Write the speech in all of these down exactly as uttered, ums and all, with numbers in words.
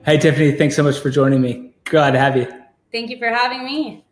Hey, Tiffany, thanks so much for joining me. Glad to have you. Thank you for having me.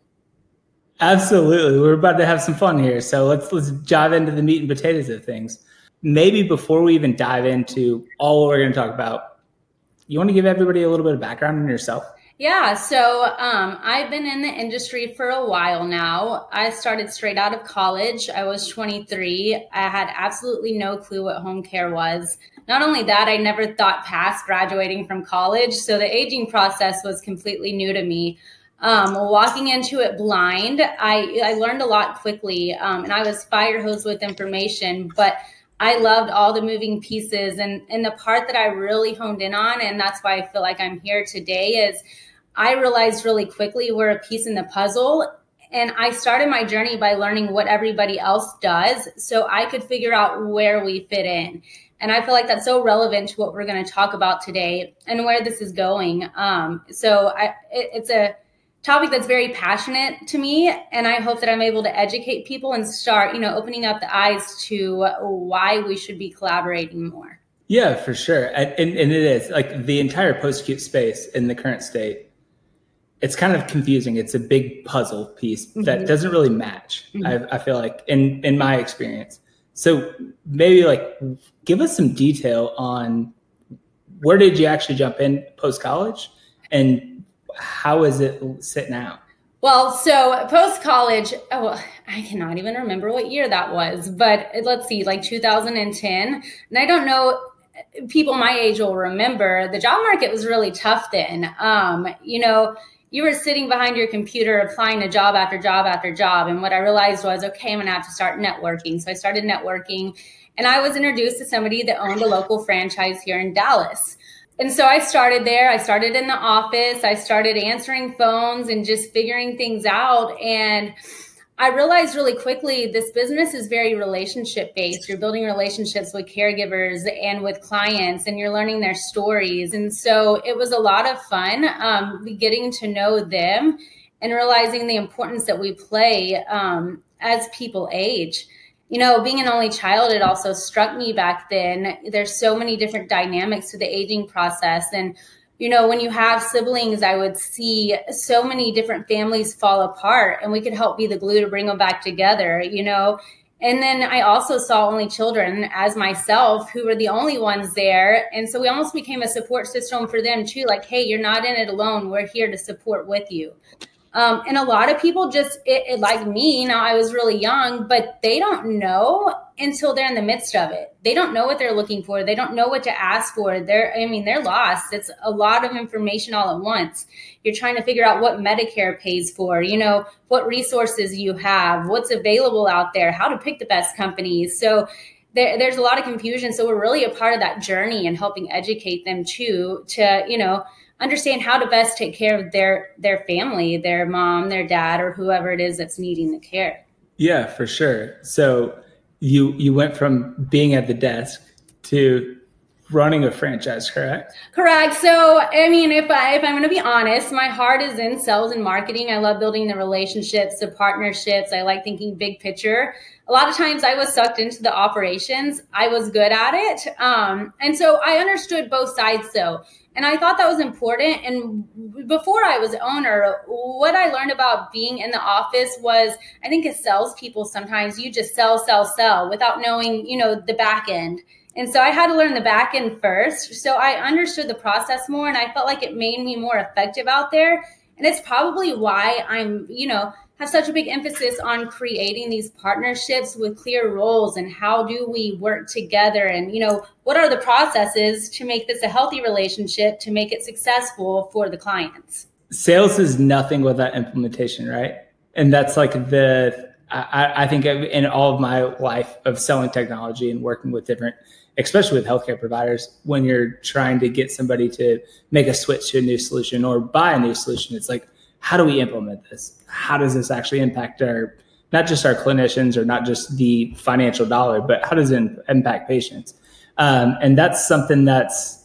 Absolutely. We're about to have some fun here. So let's let's dive into the meat and potatoes of things. Maybe before we even dive into all we're going to talk about, you want to give everybody a little bit of background on yourself? Yeah, so um, I've been in the industry for a while now. I started straight out of college. I was twenty-three. I had absolutely no clue what home care was. Not only that, I never thought past graduating from college. So the aging process was completely new to me. Um, walking into it blind, I, I learned a lot quickly, um, and I was fire hosed with information, but I loved all the moving pieces. And, and the part that I really honed in on, and that's why I feel like I'm here today, is I realized really quickly we're a piece in the puzzle. And I started my journey by learning what everybody else does so I could figure out where we fit in. And I feel like that's so relevant to what we're going to talk about today and where this is going. Um, so I, it, it's a topic that's very passionate to me. And I hope that I'm able to educate people and start, you know, opening up the eyes to why we should be collaborating more. Yeah, for sure. And, and, and it is like the entire post-acute space in the current state. It's kind of confusing. It's a big puzzle piece mm-hmm. that doesn't really match. Mm-hmm. I, I feel like in, in my experience. So maybe like give us some detail on where did you actually jump in post-college and how is it sit now? Well, so post-college, oh, I cannot even remember what year that was, but let's see, like two thousand ten. And I don't know, people my age will remember the job market was really tough then. Um, you know, you were sitting behind your computer applying to job after job after job. And what I realized was, okay, I'm going to have to start networking. So I started networking and I was introduced to somebody that owned a local franchise here in Dallas. And so I started there. I started in the office. I started answering phones and just figuring things out. And I realized really quickly this business is very relationship based. You're building relationships with caregivers and with clients, and you're learning their stories. And so it was a lot of fun um, getting to know them and realizing the importance that we play um, as people age. You know, being an only child, it also struck me back then. There's so many different dynamics to the aging process. And you know, when you have siblings, I would see so many different families fall apart and we could help be the glue to bring them back together, you know. And then I also saw only children as myself who were the only ones there. And so we almost became a support system for them too. Like, hey, you're not in it alone. We're here to support with you. Um, and a lot of people just, it, it, like me, now I was really young, but they don't know until they're in the midst of it. They don't know what they're looking for. They don't know what to ask for. They're, I mean, they're lost. It's a lot of information all at once. You're trying to figure out what Medicare pays for, you know, what resources you have, what's available out there, how to pick the best companies. So there, there's a lot of confusion. So we're really a part of that journey and helping educate them too, to, you know, understand how to best take care of their their family, their mom, their dad, or whoever it is that's needing the care. Yeah, for sure. So you you went from being at the desk to running a franchise, correct? Correct. So, I mean, if, I, if I'm going to be honest, my heart is in sales and marketing. I love building the relationships, the partnerships. I like thinking big picture. A lot of times I was sucked into the operations. I was good at it. Um, and so I understood both sides though. And I thought that was important. And before I was owner, what I learned about being in the office was, I think as salespeople, sometimes you just sell, sell, sell without knowing, you know, the back end. And so I had to learn the back end first. So I understood the process more and I felt like it made me more effective out there. And it's probably why I'm, you know, have such a big emphasis on creating these partnerships with clear roles and how do we work together and, you know, what are the processes to make this a healthy relationship, to make it successful for the clients. Sales is nothing without implementation, right? And that's like the, I, I think in all of my life of selling technology and working with different, especially with healthcare providers, when you're trying to get somebody to make a switch to a new solution or buy a new solution, it's like, how do we implement this? How does this actually impact our, not just our clinicians or not just the financial dollar, but how does it impact patients? Um, and that's something that's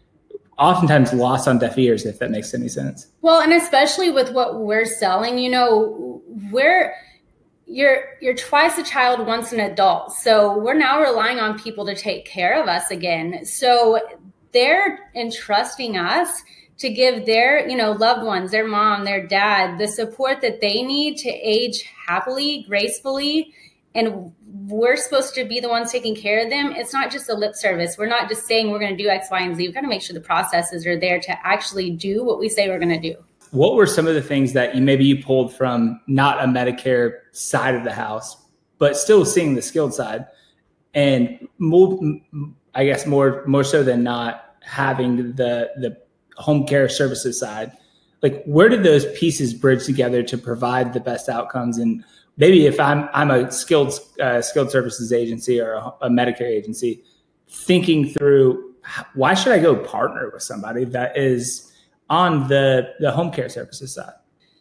oftentimes lost on deaf ears, if that makes any sense. Well, and especially with what we're selling, you know, we're, you're, you're twice a child, once an adult. So we're now relying on people to take care of us again. So they're entrusting us to give their, you know, loved ones, their mom, their dad, the support that they need to age happily, gracefully. And we're supposed to be the ones taking care of them. It's not just a lip service. We're not just saying we're going to do X, Y, and Z. We've got to make sure the processes are there to actually do what we say we're going to do. What were some of the things that you maybe you pulled from not a Medicare side of the house, but still seeing the skilled side, and more, I guess more more so than not having the the home care services side? Like, where did those pieces bridge together to provide the best outcomes? And maybe if I'm I'm a skilled uh, skilled services agency or a, a Medicare agency, thinking through, why should I go partner with somebody that is on the, the home care services side?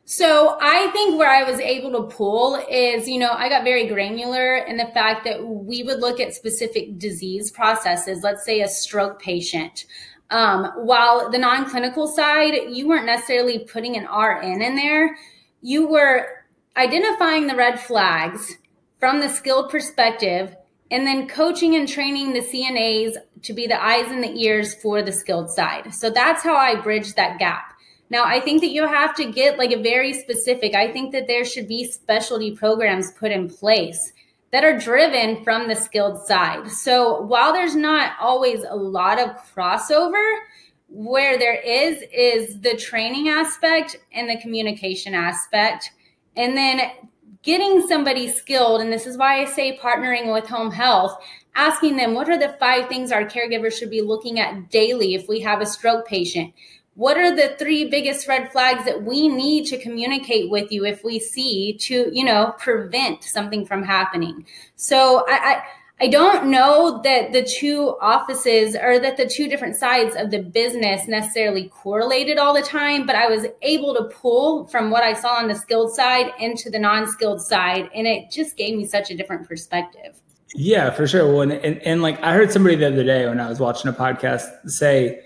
So I think where I was able to pull is, you know, I got very granular in the fact that we would look at specific disease processes, let's say a stroke patient. Um, while the non-clinical side, you weren't necessarily putting an R N in there. You were identifying the red flags from the skilled perspective, and then coaching and training the C N As to be the eyes and the ears for the skilled side. So that's how I bridge that gap. Now, I think that you have to get like a very specific, I think that there should be specialty programs put in place that are driven from the skilled side. So while there's not always a lot of crossover, where there is, is the training aspect and the communication aspect. And then getting somebody skilled, and this is why I say partnering with home health, asking them, what are the five things our caregivers should be looking at daily if we have a stroke patient? What are the three biggest red flags that we need to communicate with you if we see to, you know, prevent something from happening? So I, I, I don't know that the two offices or that the two different sides of the business necessarily correlated all the time, but I was able to pull from what I saw on the skilled side into the non-skilled side. And it just gave me such a different perspective. Yeah, for sure. Well, and, and, and like I heard somebody the other day when I was watching a podcast say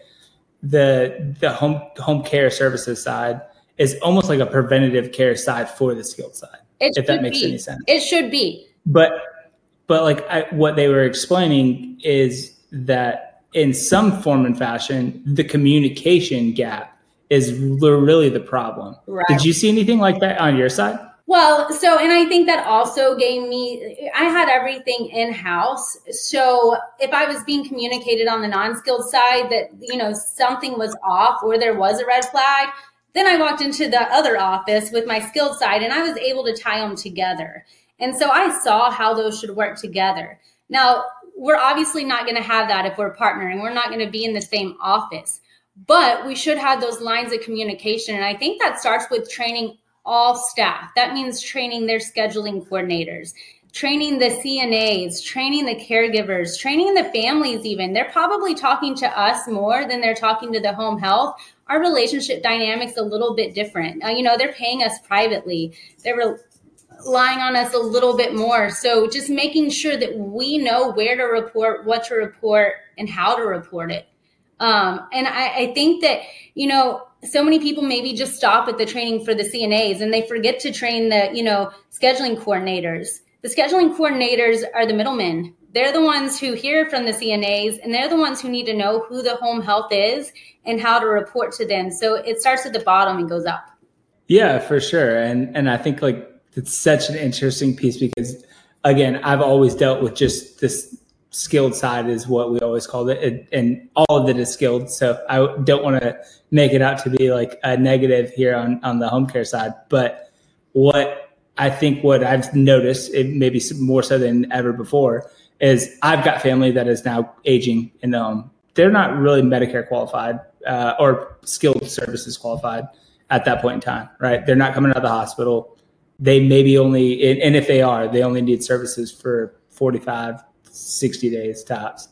the the home home care services side is almost like a preventative care side for the skilled side, it if that makes be. any sense. It should be. But but like I, what they were explaining is that in some form and fashion, the communication gap is really the problem. Right. Did you see anything like that on your side? Well, so, and I think that also gave me, I had everything in-house. So if I was being communicated on the non-skilled side that, you know, something was off or there was a red flag, then I walked into the other office with my skilled side and I was able to tie them together. And so I saw how those should work together. Now, we're obviously not going to have that if we're partnering. We're not going to be in the same office, but we should have those lines of communication. And I think that starts with training all staff. That means training their scheduling coordinators, training the C N As, training the caregivers, training the families even. They're probably talking to us more than they're talking to the home health. Our relationship dynamic's a little bit different. Uh, you know, they're paying us privately. They're re- relying on us a little bit more. So just making sure that we know where to report, what to report, and how to report it. Um, and I, I think that, you know, so many people maybe just stop at the training for the C N As and they forget to train the, you know, scheduling coordinators. The scheduling coordinators are the middlemen. They're the ones who hear from the C N As and they're the ones who need to know who the home health is and how to report to them. So it starts at the bottom and goes up. Yeah, for sure. And, and I think like it's such an interesting piece because again, I've always dealt with just this skilled side is what we always called it. And all of it is skilled. So I don't want to make it out to be like a negative here on, on the home care side. But what I think what I've noticed, it maybe more so than ever before, is I've got family that is now aging in the home. They're not really Medicare qualified uh, or skilled services qualified at that point in time, right? They're not coming out of the hospital. They maybe only, and if they are, they only need services for forty-five, sixty days tops.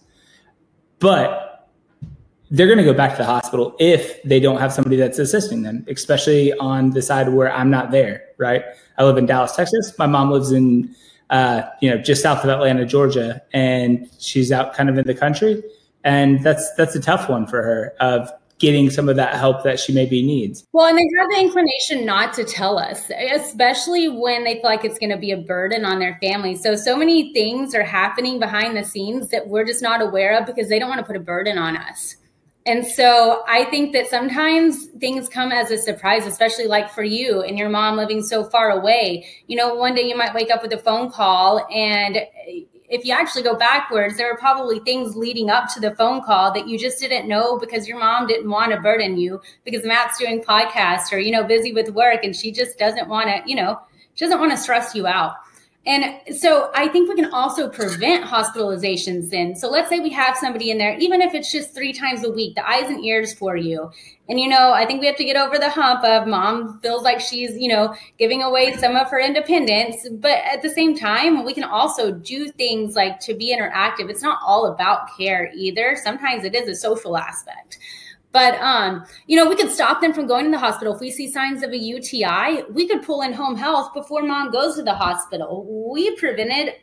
But they're going to go back to the hospital if they don't have somebody that's assisting them, especially on the side where I'm not there, right? I live in Dallas, Texas. My mom lives in, uh, you know, just south of Atlanta, Georgia, and she's out kind of in the country. And that's, that's a tough one for her of getting some of that help that she maybe needs. Well, and they have the inclination not to tell us, especially when they feel like it's going to be a burden on their family. So, so many things are happening behind the scenes that we're just not aware of because they don't want to put a burden on us. And so I think that sometimes things come as a surprise, especially like for you and your mom living so far away. You know, one day you might wake up with a phone call, and if you actually go backwards, there are probably things leading up to the phone call that you just didn't know because your mom didn't want to burden you because Matt's doing podcasts or, you know, busy with work, and she just doesn't want to, you know, she doesn't want to stress you out. And so I think we can also prevent hospitalizations then. So let's say we have somebody in there, even if it's just three times a week, the eyes and ears for you. And, you know, I think we have to get over the hump of mom feels like she's, you know, giving away some of her independence. But at the same time, we can also do things like to be interactive. It's not all about care either. Sometimes it is a social aspect. But, um, you know, we could stop them from going to the hospital. If we see signs of a U T I, we could pull in home health before mom goes to the hospital. We prevented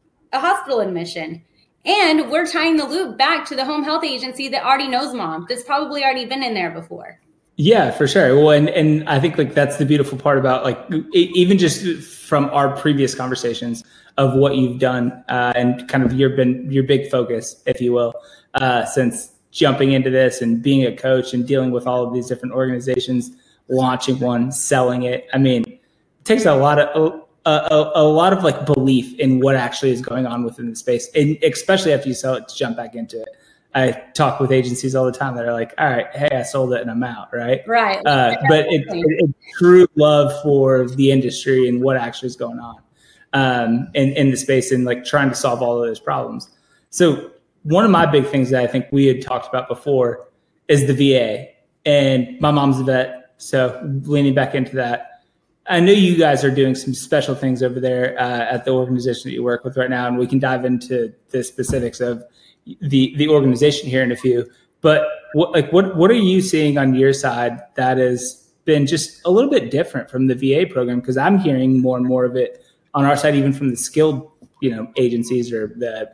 a hospital admission. And we're tying the loop back to the home health agency that already knows mom. That's probably already been in there before. Yeah, for sure. Well, and, and I think like that's the beautiful part about like it, even just from our previous conversations of what you've done uh, and kind of your been your big focus, if you will, uh, since jumping into this and being a coach and dealing with all of these different organizations, launching one, selling it. I mean, it takes a lot of a, a, a lot of like belief in what actually is going on within the space, and especially after you sell it to jump back into it. I talk with agencies all the time that are like, all right, hey, I sold it and I'm out, right? Right. Uh, but it's it, it, true love for the industry and what actually is going on um, in, in the space and like trying to solve all of those problems. So one of my big things that I think we had talked about before is the V A. And my mom's a vet, so leaning back into that. I know you guys are doing some special things over there uh, at the organization that you work with right now, and we can dive into the specifics of the the organization here in a few. But what like what what are you seeing on your side that has been just a little bit different from the V A program? Because I'm hearing more and more of it on our side, even from the skilled, you know, agencies or the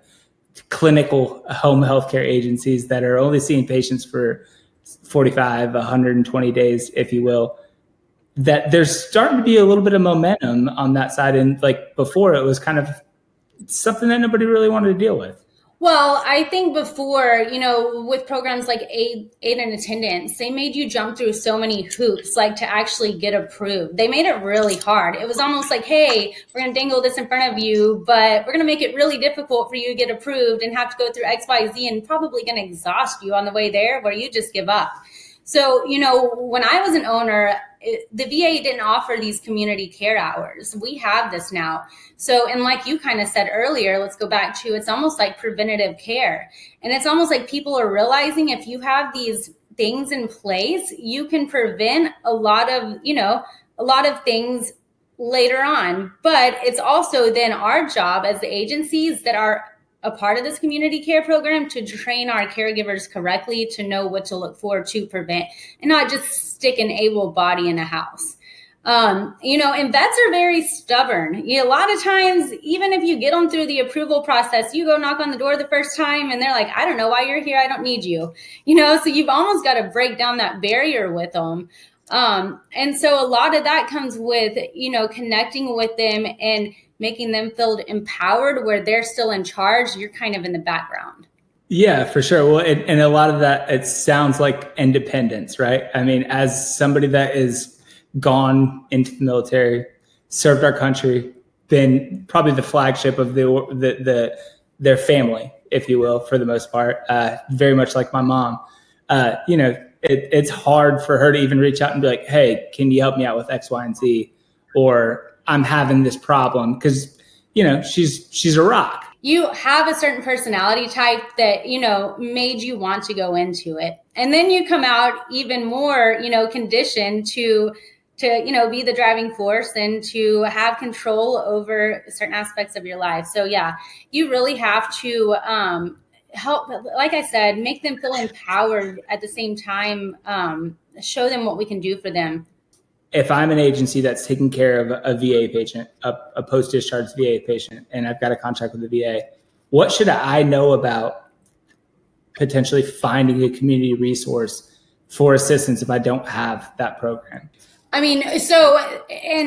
clinical home healthcare agencies that are only seeing patients for forty-five, one hundred twenty days, if you will, that there's starting to be a little bit of momentum on that side. And like before, it was kind of something that nobody really wanted to deal with. Well, I think before, you know, with programs like aid, aid and attendance, they made you jump through so many hoops, like to actually get approved. They made it really hard. It was almost like, hey, we're going to dangle this in front of you, but we're going to make it really difficult for you to get approved and have to go through X, Y, Z, and probably going to exhaust you on the way there where you just give up. So, you know, when I was an owner, it, the V A didn't offer these community care hours. We have this now. So, and like you kind of said earlier, let's go back to, it's almost like preventative care. And it's almost like people are realizing if you have these things in place, you can prevent a lot of, you know, a lot of things later on. But it's also then our job as the agencies that are a part of this community care program to train our caregivers correctly to know what to look for to prevent and not just stick an able body in a house. Um, you know, and vets are very stubborn. You know, a lot of times, even if you get them through the approval process, you go knock on the door the first time and they're like, I don't know why you're here. I don't need you. You know, so you've almost got to break down that barrier with them. Um, and so a lot of that comes with, you know, connecting with them and making them feel empowered where they're still in charge. You're kind of in the background. Yeah, for sure. Well, it, and a lot of that, it sounds like independence, right? I mean, as somebody that is gone into the military, served our country, been probably the flagship of the the, the their family, if you will, for the most part, uh, very much like my mom. Uh, you know, it, it's hard for her to even reach out and be like, hey, can you help me out with X, Y, and Z? Or I'm having this problem, because, you know, she's she's a rock. You have a certain personality type that, you know, made you want to go into it. And then you come out even more, you know, conditioned to, to, you know, be the driving force and to have control over certain aspects of your life. So, yeah, you really have to um, help, like I said, make them feel empowered at the same time, um, show them what we can do for them. If I'm an agency that's taking care of a V A patient, a, a post-discharge V A patient, and I've got a contract with the V A, what should I know about potentially finding a community resource for assistance if I don't have that program? I mean, so, and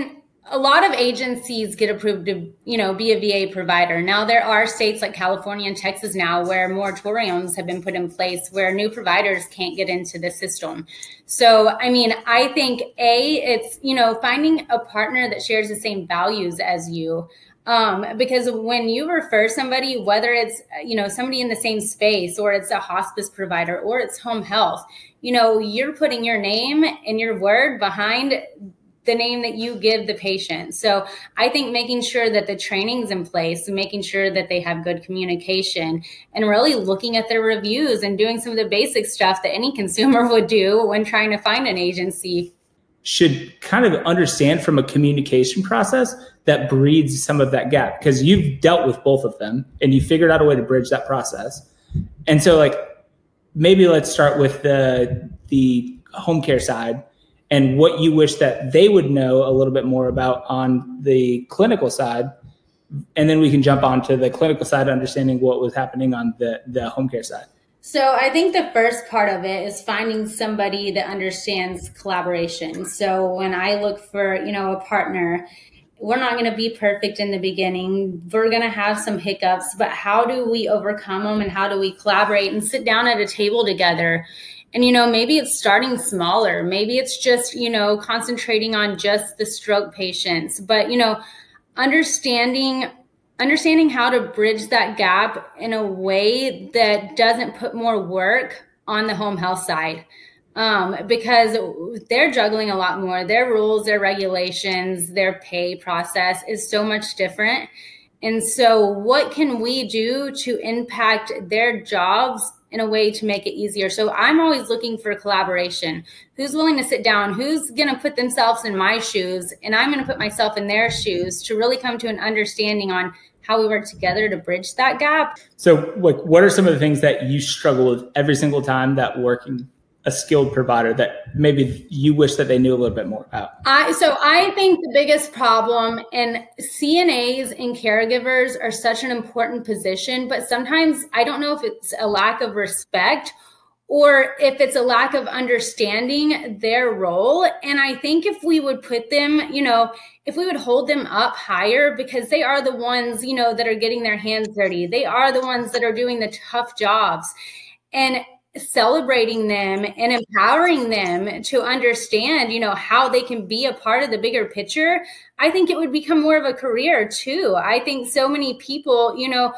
a lot of agencies get approved to, you know, be a V A provider. Now there are states like California and Texas now where moratoriums have been put in place where new providers can't get into the system. So, I mean, I think A, it's, you know, finding a partner that shares the same values as you. Um, because when you refer somebody, whether it's, you know, somebody in the same space or it's a hospice provider or it's home health, you know, you're putting your name and your word behind the name that you give the patient. So I think making sure that the training's in place, making sure that they have good communication, and really looking at their reviews and doing some of the basic stuff that any consumer would do when trying to find an agency. Should kind of understand from a communication process that breeds some of that gap, because you've dealt with both of them and you figured out a way to bridge that process. And so like, maybe let's start with the, the home care side and what you wish that they would know a little bit more about on the clinical side. And then we can jump on to the clinical side, understanding what was happening on the, the home care side. So I think the first part of it is finding somebody that understands collaboration. So when I look for, you know, a partner, we're not going to be perfect in the beginning. We're going to have some hiccups, but how do we overcome them and how do we collaborate and sit down at a table together? And, you know, maybe it's starting smaller. Maybe it's just, you know, concentrating on just the stroke patients. But, you know, understanding understanding how to bridge that gap in a way that doesn't put more work on the home health side. Um, because they're juggling a lot more. Their rules, their regulations, their pay process is so much different. And so what can we do to impact their jobs in a way to make it easier? So I'm always looking for collaboration. Who's willing to sit down? Who's going to put themselves in my shoes? And I'm going to put myself in their shoes to really come to an understanding on how we work together to bridge that gap. So like, what are some of the things that you struggle with every single time that working a skilled provider that maybe you wish that they knew a little bit more about? I, so I think the biggest problem, and C N As and caregivers are such an important position, but sometimes I don't know if it's a lack of respect or if it's a lack of understanding their role. And I think if we would put them, you know, if we would hold them up higher, because they are the ones, you know, that are getting their hands dirty. They are the ones that are doing the tough jobs. And celebrating them and empowering them to understand, you know, how they can be a part of the bigger picture, I think it would become more of a career too. I think so many people, you know,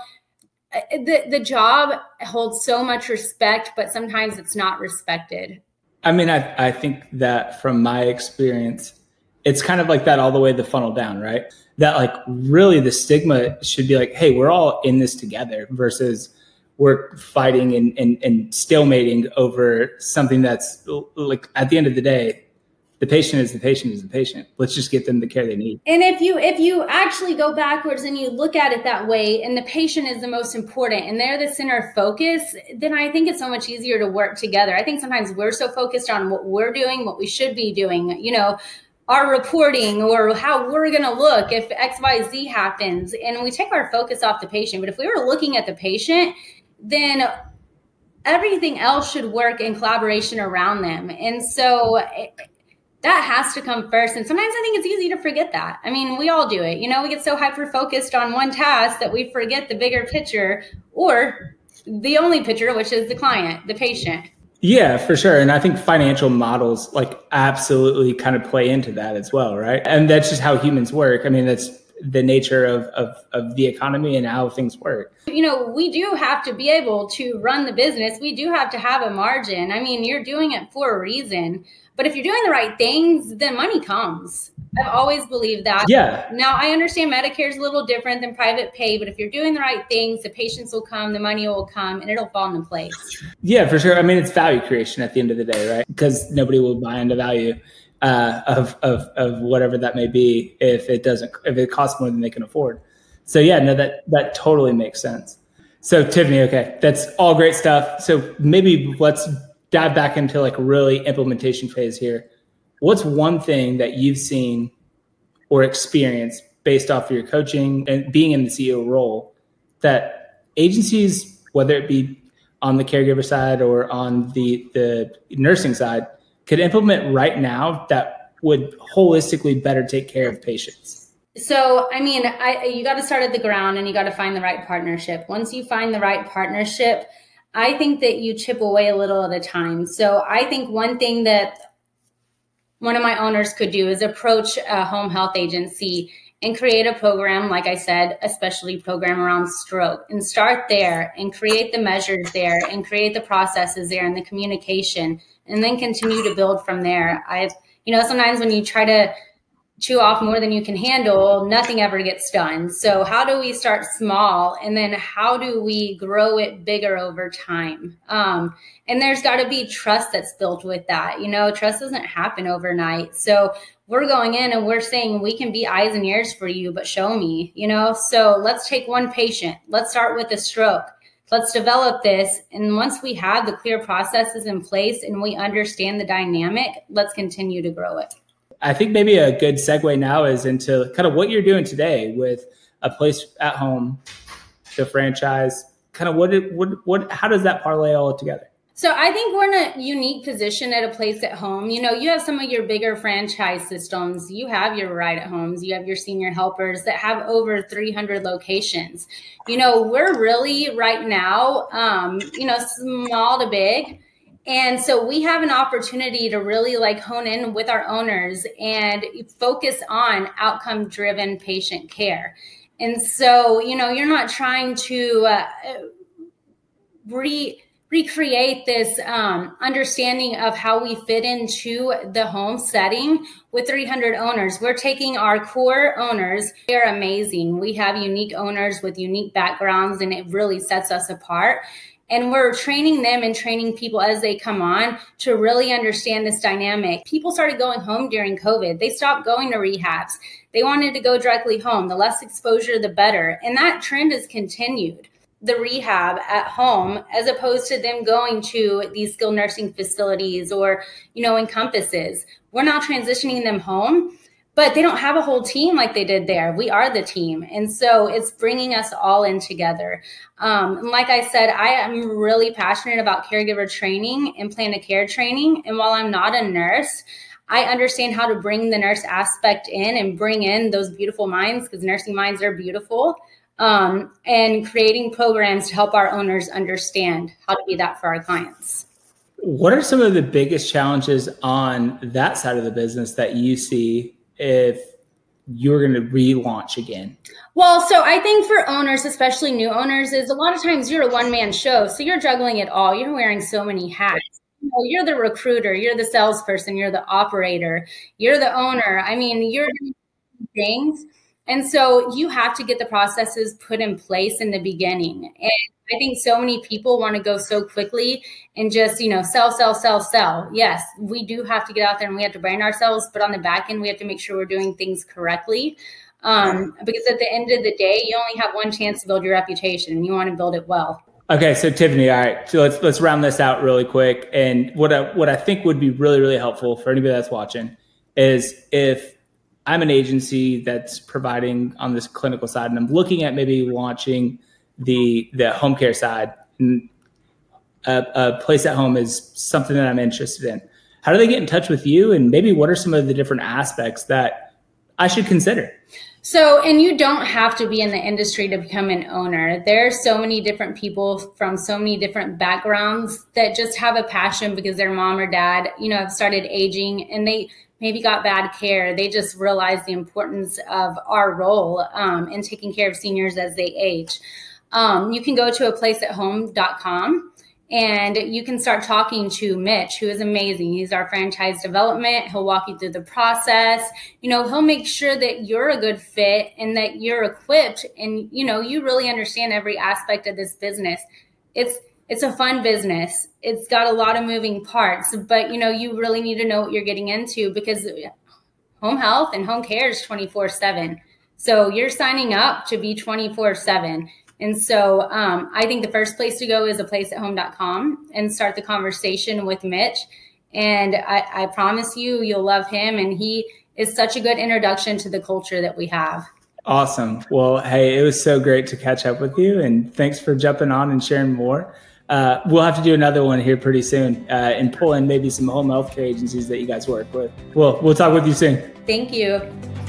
the, the job holds so much respect, but sometimes it's not respected. I mean, I, I think that from my experience, it's kind of like that all the way the funnel down, right? That like really the stigma should be like, hey, we're all in this together versus we're fighting and, and, and stalemating over something that's like, at the end of the day, the patient is the patient is the patient. Let's just get them the care they need. And if you if you actually go backwards and you look at it that way, and the patient is the most important and they're the center of focus, then I think it's so much easier to work together. I think sometimes we're so focused on what we're doing, what we should be doing, you know, our reporting or how we're going to look if X Y Z happens, and we take our focus off the patient. But if we were looking at the patient, then everything else should work in collaboration around them. And so it, that has to come first. And sometimes I think it's easy to forget that. I mean, we all do it. You know, we get so hyper-focused on one task that we forget the bigger picture or the only picture, which is the client, the patient. Yeah, for sure. And I think financial models like absolutely kind of play into that as well, right? And that's just how humans work. I mean, that's the nature of, of, of the economy and how things work. You know, we do have to be able to run the business. We do have to have a margin. I mean, you're doing it for a reason. But if you're doing the right things, then money comes. I've always believed that. Yeah. Now, I understand Medicare is a little different than private pay, but if you're doing the right things, the patients will come, the money will come, and it'll fall into place. Yeah, for sure. I mean, it's value creation at the end of the day, right? Because nobody will buy into value uh, of, of of whatever that may be if it doesn't, if it costs more than they can afford. So yeah, no, that that totally makes sense. So Tiffany, okay, that's all great stuff. So maybe let's dive back into like really implementation phase here. What's one thing that you've seen or experienced based off of your coaching and being in the C E O role that agencies, whether it be on the caregiver side or on the, the nursing side, could implement right now that would holistically better take care of patients? So, I mean, I, you got to start at the ground and you got to find the right partnership. Once you find the right partnership, I think that you chip away a little at a time. So I think one thing that one of my owners could do is approach a home health agency and create a program, like I said, a specialty program around stroke, and start there and create the measures there and create the processes there and the communication, and then continue to build from there. I've, you know, sometimes when you try to chew off more than you can handle, nothing ever gets done. So how do we start small, and then how do we grow it bigger over time? Um, and there's got to be trust that's built with that. You know, trust doesn't happen overnight. So we're going in and we're saying we can be eyes and ears for you, but show me, you know, so let's take one patient. Let's start with a stroke. Let's develop this. And once we have the clear processes in place and we understand the dynamic, let's continue to grow it. I think maybe a good segue now is into kind of what you're doing today with A Place at Home, the franchise. Kind of what, it, what, what, how does that parlay all together? So I think we're in a unique position at A Place at Home. You know, you have some of your bigger franchise systems. You have your Right at Homes. You have your senior helpers that have over three hundred locations. You know, we're really right now, um, you know, small to big. And so we have an opportunity to really like hone in with our owners and focus on outcome driven patient care. And so, you know, you're not trying to uh, re recreate this um, understanding of how we fit into the home setting with three hundred owners. We're taking our core owners. They're amazing. We have unique owners with unique backgrounds, and it really sets us apart. And we're training them and training people as they come on to really understand this dynamic. People started going home during COVID. They stopped going to rehabs. They wanted to go directly home. The less exposure, the better. And that trend has continued. The rehab at home, as opposed to them going to these skilled nursing facilities or, you know, encompasses. We're now transitioning them home, but they don't have a whole team like they did there. We are the team. And so it's bringing us all in together. Um, and like I said, I am really passionate about caregiver training and plan of care training. And while I'm not a nurse, I understand how to bring the nurse aspect in and bring in those beautiful minds, because nursing minds are beautiful, um, and creating programs to help our owners understand how to be that for our clients. What are some of the biggest challenges on that side of the business that you see if you're going to relaunch again? Well, so I think for owners, especially new owners, is a lot of times you're a one-man show. So you're juggling it all. You're wearing so many hats. You know, you're the recruiter, you're the salesperson, you're the operator, you're the owner. I mean, you're doing things. And so you have to get the processes put in place in the beginning. And I think so many people want to go so quickly and just, you know, sell, sell, sell, sell. Yes, we do have to get out there and we have to brand ourselves, but on the back end, we have to make sure we're doing things correctly. Um, because at the end of the day, you only have one chance to build your reputation, and you want to build it well. Okay, so Tiffany, all right, so let's let's round this out really quick. And what I, what I think would be really, really helpful for anybody that's watching is if I'm an agency that's providing on this clinical side, and I'm looking at maybe launching the the home care side, and a, a place at home is something that I'm interested in. How do they get in touch with you? And maybe what are some of the different aspects that I should consider? So, and you don't have to be in the industry to become an owner. There are so many different people from so many different backgrounds that just have a passion because their mom or dad, you know, have started aging and they maybe got bad care. They just realize the importance of our role um, in taking care of seniors as they age. Um, you can go to a place at home dot com and you can start talking to Mitch, who is amazing. He's our franchise development. He'll walk you through the process. You know, he'll make sure that you're a good fit and that you're equipped and, you know, you really understand every aspect of this business. It's It's a fun business. It's got a lot of moving parts, but, you know, you really need to know what you're getting into because home health and home care is twenty-four seven. So you're signing up to be twenty-four seven. And so um, I think the first place to go is a place at home dot com and start the conversation with Mitch. And I, I promise you, you'll love him. And he is such a good introduction to the culture that we have. Awesome. Well, hey, it was so great to catch up with you. And thanks for jumping on and sharing more. uh, we'll have to do another one here pretty soon uh, and pull in maybe some home healthcare agencies that you guys work with. We'll, we'll talk with you soon. Thank you.